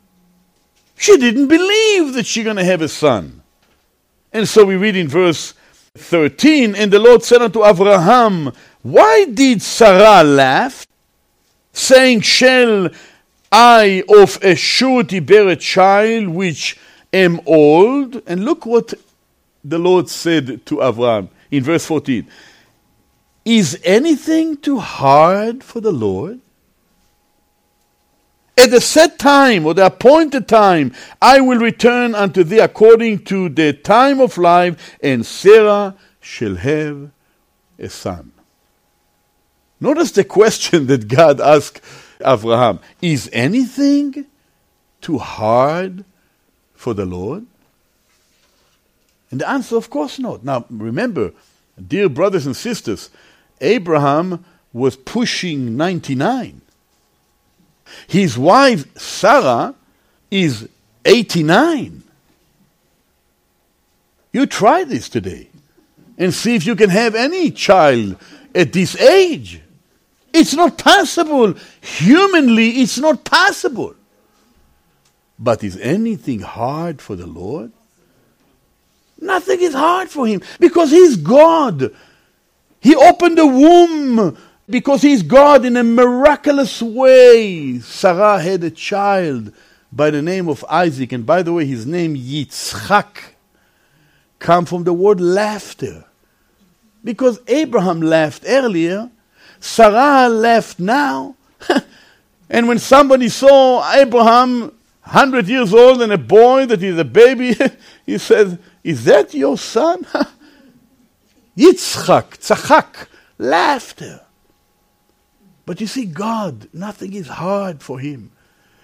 She didn't believe that she's going to have a son. And so we read in verse thirteen, and the Lord said unto Abraham, why did Sarah laugh, saying, shall I of a surety bear a child which am old? And look what the Lord said to Abraham in verse fourteen. Is anything too hard for the Lord? At the set time, or the appointed time, I will return unto thee according to the time of life, and Sarah shall have a son. Notice the question that God asked Abraham. Is anything too hard for the Lord? And the answer, of course not. Now, remember, dear brothers and sisters, Abraham was pushing ninety-nine. His wife, Sarah, is eighty-nine. You try this today and see if you can have any child at this age. It's not possible. Humanly, it's not possible. But is anything hard for the Lord? Nothing is hard for him because he's God. He opened the womb because he's God in a miraculous way. Sarah had a child by the name of Isaac. And by the way, his name Yitzchak come from the word laughter. Because Abraham laughed earlier, Sarah laughed now. And when somebody saw Abraham one hundred years old and a boy that is a baby, he said, is that your son? Yitzchak, tzachak, laughter. But you see, God, nothing is hard for him.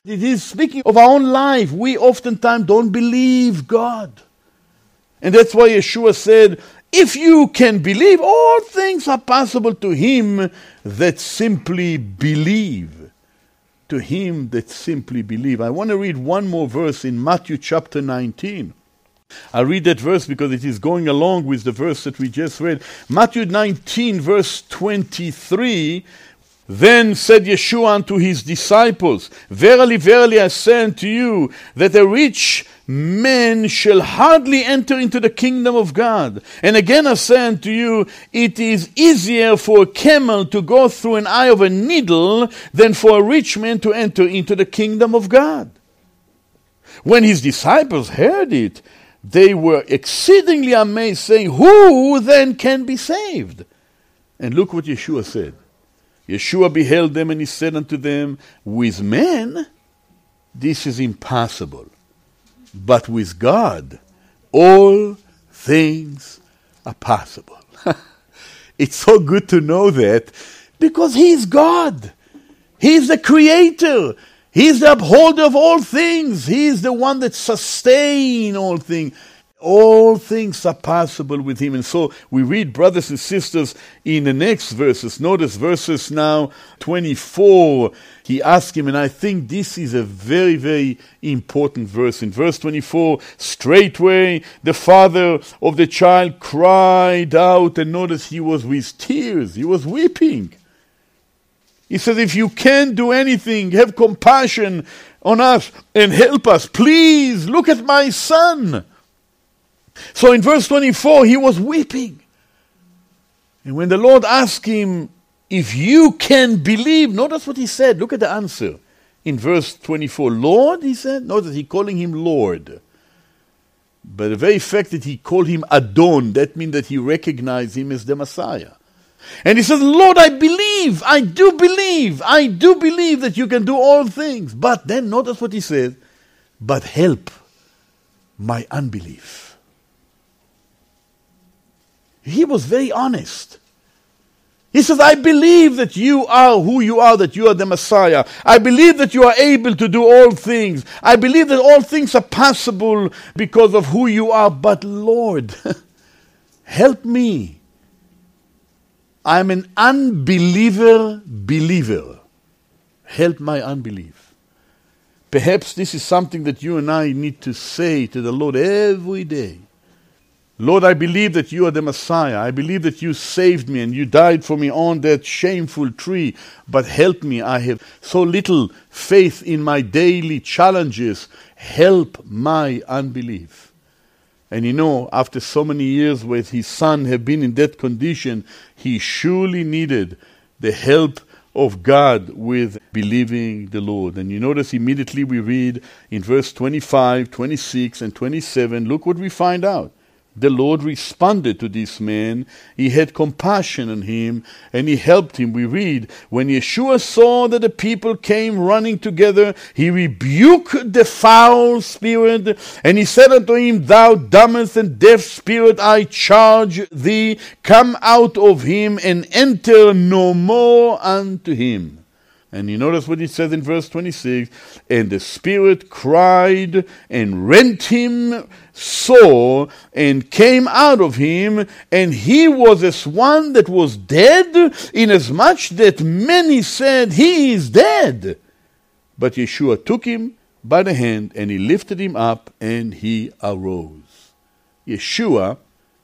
It is speaking of our own life. We oftentimes don't believe God. And that's why Yeshua said, if you can believe, all things are possible to him that simply believe. To him that simply believe. I want to read one more verse in Matthew chapter nineteen. I read that verse because it is going along with the verse that we just read. Matthew nineteen, verse twenty-three. Then said Yeshua unto his disciples, Verily, verily, I say unto you, that a rich man shall hardly enter into the kingdom of God. And again I say unto you, it is easier for a camel to go through an eye of a needle than for a rich man to enter into the kingdom of God. When his disciples heard it, they were exceedingly amazed, saying, Who then can be saved? And look what Yeshua said. Yeshua beheld them, and he said unto them, With men this is impossible, but with God all things are possible. It's so good to know that, because he is God. He is the creator. He is the upholder of all things. He is the one that sustains all things. All things are possible with him. And so we read, brothers and sisters, in the next verses. Notice verses now twenty-four. He asked him, and I think this is a very, very important verse. In verse twenty-four, straightway the father of the child cried out, and notice he was with tears. He was weeping. He says, if you can't do anything, have compassion on us and help us. Please look at my son. So in verse twenty-four, he was weeping. And when the Lord asked him, if you can believe, notice what he said. Look at the answer. In verse twenty-four, Lord, he said. Notice he calling him Lord. But the very fact that he called him Adon, that means that he recognized him as the Messiah. And he says, Lord, I believe, I do believe, I do believe that you can do all things. But then notice what he said, but help my unbelief. He was very honest. He says, I believe that you are who you are, that you are the Messiah. I believe that you are able to do all things. I believe that all things are possible because of who you are. But Lord, help me. I'm an unbeliever believer. Help my unbelief. Perhaps this is something that you and I need to say to the Lord every day. Lord, I believe that you are the Messiah. I believe that you saved me and you died for me on that shameful tree. But help me. I have so little faith in my daily challenges. Help my unbelief. And you know, after so many years where his son had been in that condition, he surely needed the help of God with believing the Lord. And you notice immediately we read in verse twenty-five, twenty-six, and twenty-seven, look what we find out. The Lord responded to this man. He had compassion on him, and he helped him. We read, when Yeshua saw that the people came running together, he rebuked the foul spirit, and he said unto him, Thou dumbest and deaf spirit, I charge thee, come out of him, and enter no more unto him. And you notice what it says in verse twenty-six, and the spirit cried and rent him sore and came out of him, and he was as one that was dead, inasmuch that many said, He is dead. But Yeshua took him by the hand, and he lifted him up, and he arose. Yeshua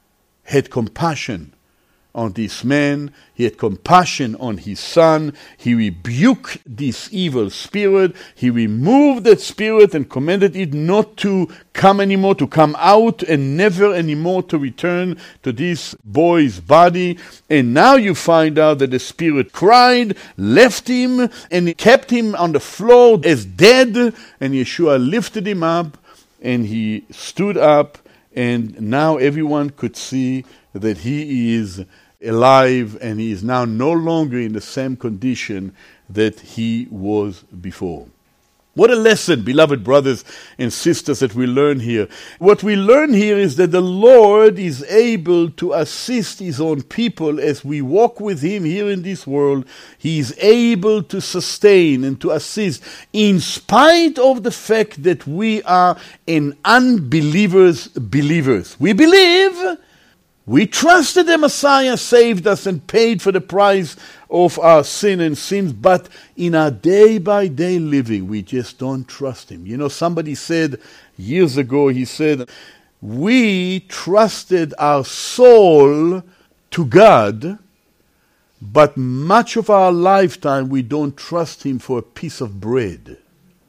had compassion on this man. He had compassion on his son. He rebuked this evil spirit. He removed that spirit and commanded it not to come anymore, to come out and never anymore to return to this boy's body. And now you find out that the spirit cried, left him, and kept him on the floor as dead. And Yeshua lifted him up, and he stood up, and now everyone could see that he is alive, and he is now no longer in the same condition that he was before. What a lesson, beloved brothers and sisters, that we learn here. What we learn here is that the Lord is able to assist His own people as we walk with Him here in this world. He is able to sustain and to assist in spite of the fact that we are an unbeliever's believers. We believe. We trusted the Messiah saved us and paid for the price of our sin and sins, but in our day-by-day living, we just don't trust Him. You know, somebody said years ago, he said, we trusted our soul to God, but much of our lifetime we don't trust Him for a piece of bread.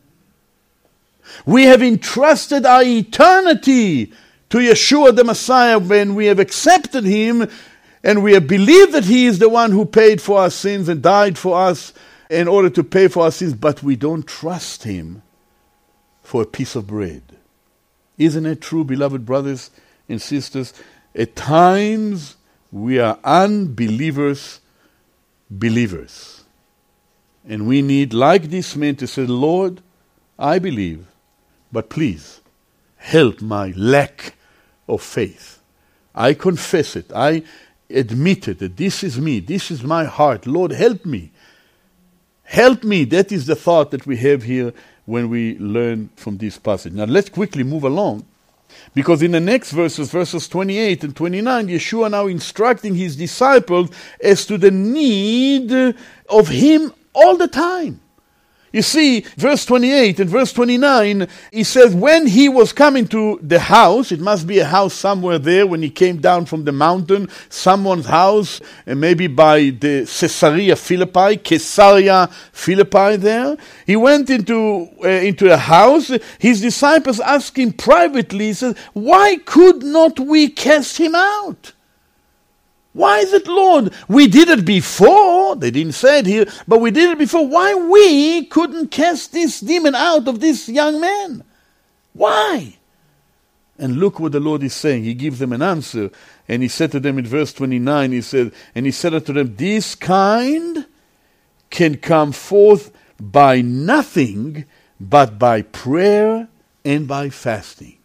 We have entrusted our eternity to Yeshua the Messiah when we have accepted Him and we have believed that He is the one who paid for our sins and died for us in order to pay for our sins, but we don't trust Him for a piece of bread. Isn't it true, beloved brothers and sisters? At times we are unbelievers, believers. And we need, like this man, to say, Lord, I believe, but please help my lack of faith. I confess it. I admit it, that this is me. This is my heart. Lord, help me. Help me. That is the thought that we have here when we learn from this passage. Now let's quickly move along, because in the next verses, verses twenty-eight and twenty-nine, Yeshua now instructing His disciples as to the need of Him all the time. You see, verse twenty-eight and verse twenty-nine, he says, when He was coming to the house, it must be a house somewhere there when He came down from the mountain, someone's house, and maybe by the Caesarea Philippi, Caesarea Philippi there. He went into uh, into a house. His disciples asked Him privately, he said, why could not we cast him out? Why is it, Lord? We did it before. They didn't say it here, but we did it before. Why we couldn't cast this demon out of this young man? Why? And look what the Lord is saying. He gives them an answer. And He said to them in verse twenty-nine, He said, and He said unto them, this kind can come forth by nothing but by prayer and by fasting.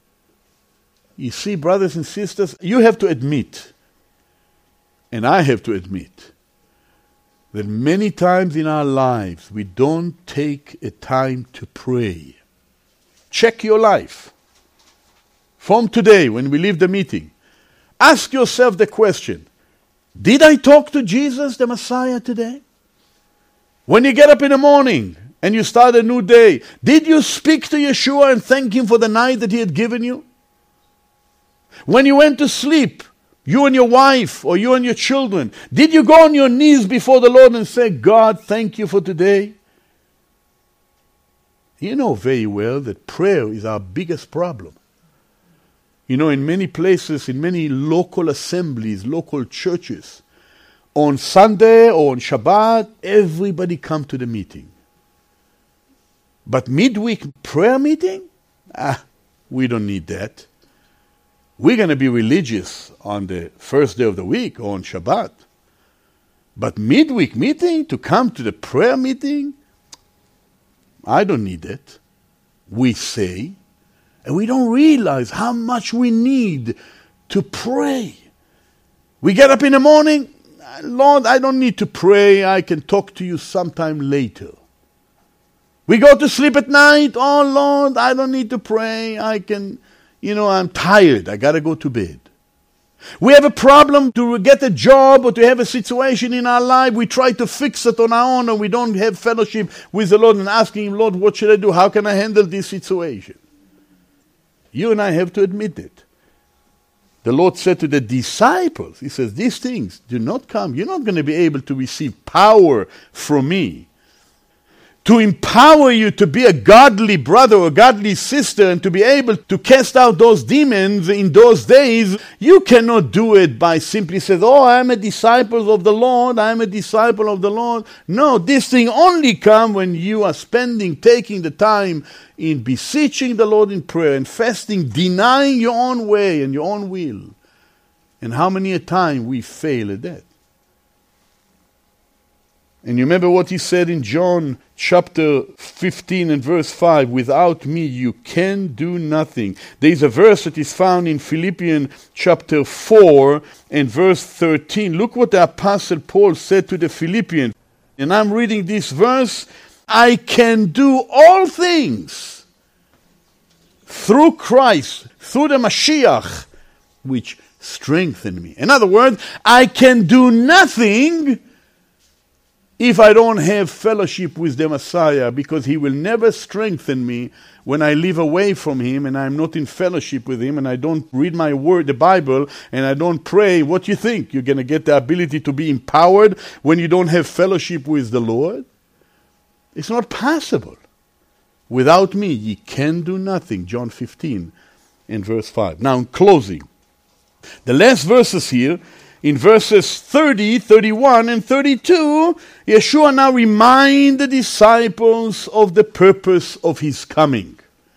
You see, brothers and sisters, you have to admit, and I have to admit, that many times in our lives we don't take a time to pray. Check your life. From today, when we leave the meeting, ask yourself the question, did I talk to Jesus, the Messiah, today? When you get up in the morning and you start a new day, did you speak to Yeshua and thank Him for the night that He had given you? When you went to sleep, you and your wife, or you and your children, did you go on your knees before the Lord and say, God, thank you for today? You know very well that prayer is our biggest problem. You know, in many places, in many local assemblies, local churches, on Sunday or on Shabbat, everybody come to the meeting. But midweek prayer meeting? Ah, we don't need that. We're going to be religious on the first day of the week or on Shabbat. But midweek meeting, to come to the prayer meeting, I don't need it. We say, and we don't realize how much we need to pray. We get up in the morning, Lord, I don't need to pray. I can talk to you sometime later. We go to sleep at night. Oh, Lord, I don't need to pray. I can... You know, I'm tired. I got to go to bed. We have a problem to get a job or to have a situation in our life. We try to fix it on our own and we don't have fellowship with the Lord and asking Him, Lord, what should I do? How can I handle this situation? You and I have to admit it. The Lord said to the disciples, He says, these things do not come. You're not going to be able to receive power from me to empower you to be a godly brother or godly sister and to be able to cast out those demons in those days. You cannot do it by simply saying, oh, I'm a disciple of the Lord, I'm a disciple of the Lord. No, this thing only comes when you are spending, taking the time in beseeching the Lord in prayer and fasting, denying your own way and your own will. And how many a time we fail at that. And you remember what he said in John chapter fifteen and verse five, without me you can do nothing. There is a verse that is found in Philippians chapter four and verse thirteen. Look what the Apostle Paul said to the Philippians. And I'm reading this verse. I can do all things through Christ, through the Mashiach, which strengthen me. In other words, I can do nothing if I don't have fellowship with the Messiah, because he will never strengthen me when I live away from him and I'm not in fellowship with him and I don't read my word, the Bible, and I don't pray. What do you think? You're going to get the ability to be empowered when you don't have fellowship with the Lord? It's not possible. Without me, ye can do nothing. John fifteen and verse five. Now, in closing, the last verses here, in verses thirty, thirty-one, and thirty-two, Yeshua now reminds the disciples of the purpose of his coming.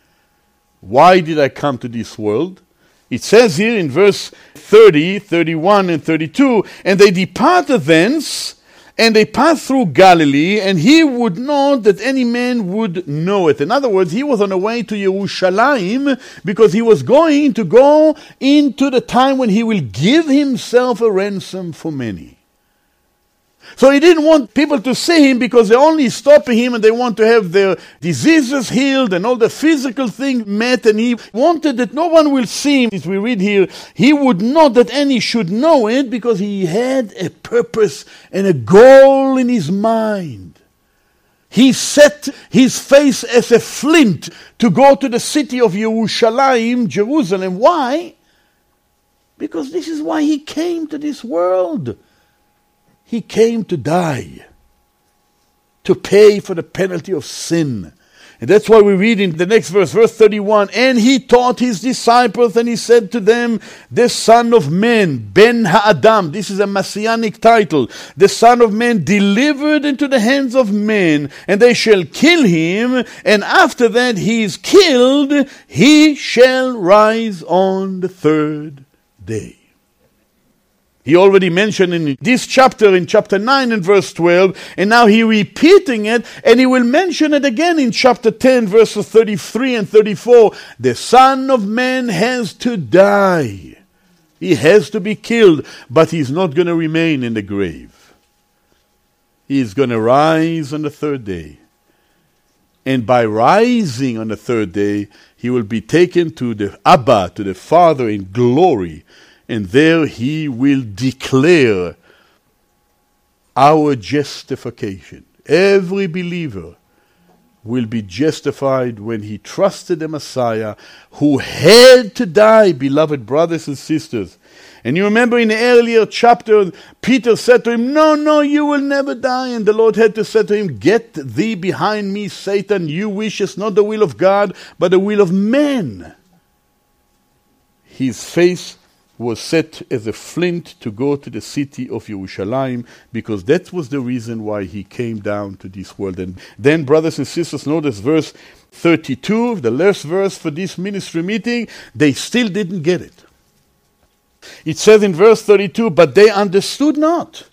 Why did I come to this world? It says here in verse thirty, thirty-one, and thirty-two, and they departed thence, and they passed through Galilee, and he would not that any man would know it. In other words, he was on the way to Yerushalayim because he was going to go into the time when he will give himself a ransom for many. So he didn't want people to see him because they're only stopping him and they want to have their diseases healed and all the physical things met, and he wanted that no one will see him. As we read here, he would not that any should know it because he had a purpose and a goal in his mind. He set his face as a flint to go to the city of Yerushalayim, Jerusalem. Why? Because this is why he came to this world. He came to die, to pay for the penalty of sin. And that's why we read in the next verse, verse thirty-one, and he taught his disciples, and he said to them, the Son of Man, Ben Ha'adam, this is a messianic title, the Son of Man delivered into the hands of men, and they shall kill him, and after that he is killed, he shall rise on the third day. He already mentioned in this chapter, in chapter nine and verse twelve, and now he repeating it, and he will mention it again in chapter ten, verses thirty-three and thirty-four. The Son of Man has to die. He has to be killed, but he's not going to remain in the grave. He is going to rise on the third day. And by rising on the third day, he will be taken to the Abba, to the Father in glory. And there he will declare our justification. Every believer will be justified when he trusted the Messiah who had to die, beloved brothers and sisters. And you remember in the earlier chapter, Peter said to him, no, no, you will never die. And the Lord had to say to him, get thee behind me, Satan. You wishest not the will of God, but the will of man. His face was set as a flint to go to the city of Yerushalayim, because that was the reason why he came down to this world. And then, brothers and sisters, notice verse thirty-two, the last verse for this ministry meeting, they still didn't get it. It says in verse thirty-two, but they understood not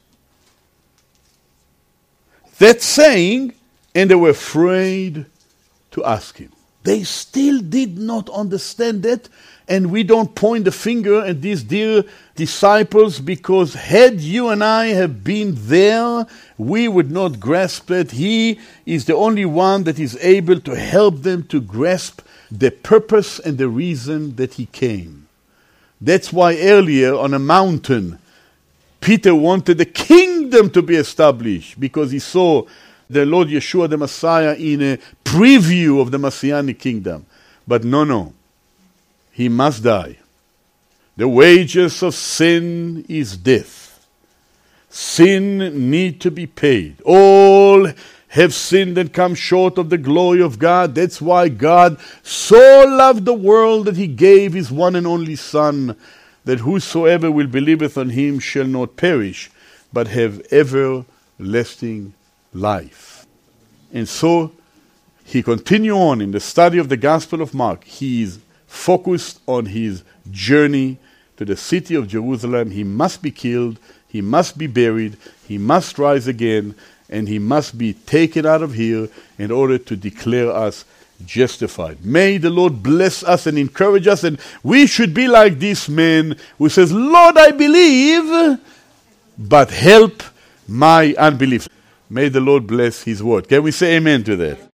that saying, and they were afraid to ask him. They still did not understand that. And we don't point the finger at these dear disciples, because had you and I have been there, we would not grasp it. He is the only one that is able to help them to grasp the purpose and the reason that he came. That's why earlier on a mountain, Peter wanted the kingdom to be established, because he saw the Lord Yeshua the Messiah in a preview of the Messianic kingdom. But no, no. He must die. The wages of sin is death. Sin need to be paid. All have sinned and come short of the glory of God. That's why God so loved the world that he gave his one and only Son, that whosoever will believeth on him shall not perish, but have everlasting life. And so he continue on in the study of the Gospel of Mark. He is focused on his journey to the city of Jerusalem. He must be killed, he must be buried, he must rise again, and he must be taken out of here in order to declare us justified. May the Lord bless us and encourage us, and we should be like this man who says, Lord, I believe, but help my unbelief. May the Lord bless his word. Can we say amen to that?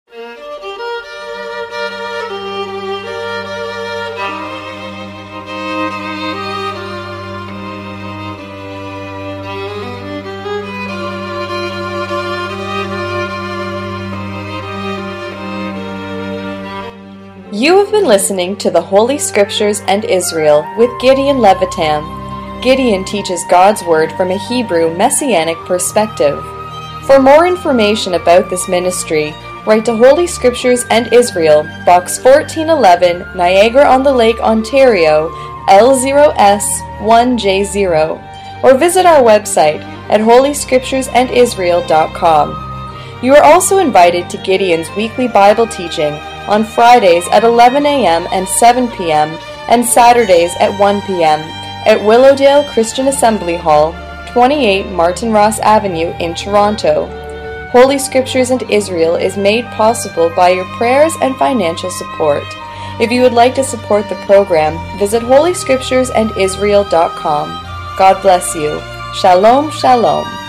You have been listening to the Holy Scriptures and Israel with Gideon Levitam. Gideon teaches God's Word from a Hebrew Messianic perspective. For more information about this ministry, write to Holy Scriptures and Israel, Box fourteen eleven, Niagara-on-the-Lake, Ontario, L zero S one J zero, or visit our website at holy scriptures and israel dot com. You are also invited to Gideon's weekly Bible teaching on Fridays at eleven a.m. and seven p.m. and Saturdays at one p.m. at Willowdale Christian Assembly Hall, twenty-eight Martin Ross Avenue in Toronto. Holy Scriptures and Israel is made possible by your prayers and financial support. If you would like to support the program, visit holy scriptures and israel dot com. God bless you. Shalom, shalom.